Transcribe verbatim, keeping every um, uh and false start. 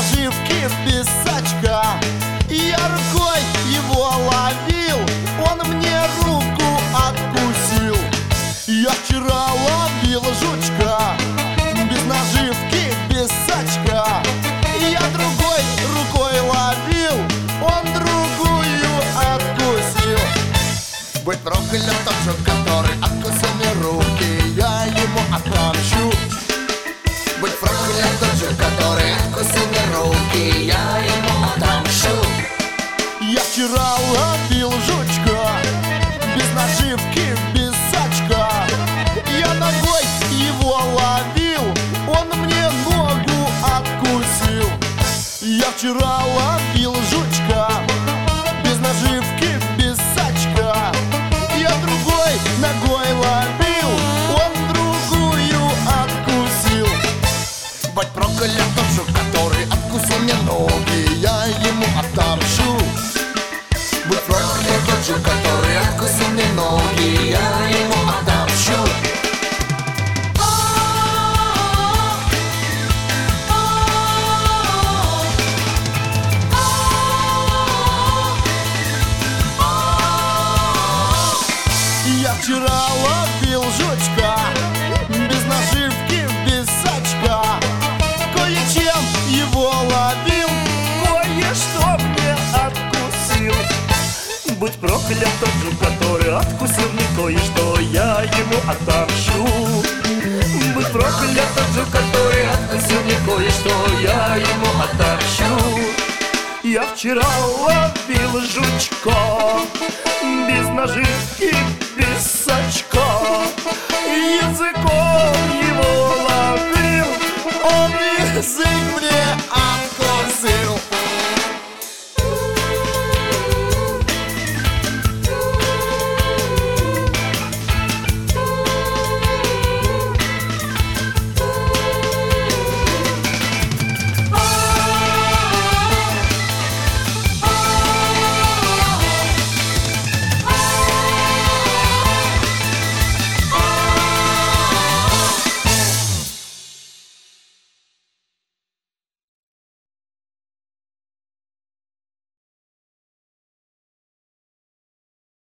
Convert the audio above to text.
наживки, без сачка. Я рукой его ловил, он мне руку откусил. Я вчера ловил жучка, без наживки, без сачка. Я другой рукой ловил, он другую откусил. Быть проклят тот же, который откусил мне руки, я ему отомщу. Быть проклят тот же, который откусил мне руки, я ему отомщу. Я вчера ловил жучка, без наживки, без сачка. Я ногой его ловил, он мне ногу откусил. Я вчера ловил жучка, без наживки, без сачка. Я другой ногой ловил, он другую откусил. Быть проклят тот же, который откусил мне ноги, я ему отомщу. Быть проклят тот же, который откусил мне ноги, я ему отомщу. Я вчера ловил жучка, без наживки, без сачка. Кое-чем его ловил, кое-что мне откусил. Будь проклят тот же, который откусил мне кое-что, я ему отомщу. Будь проклят тот же, который откусил мне кое-что, я ему отомщу. Я вчера ловил жучка, без наживки, без сачка. Языком его ловил, он язык мне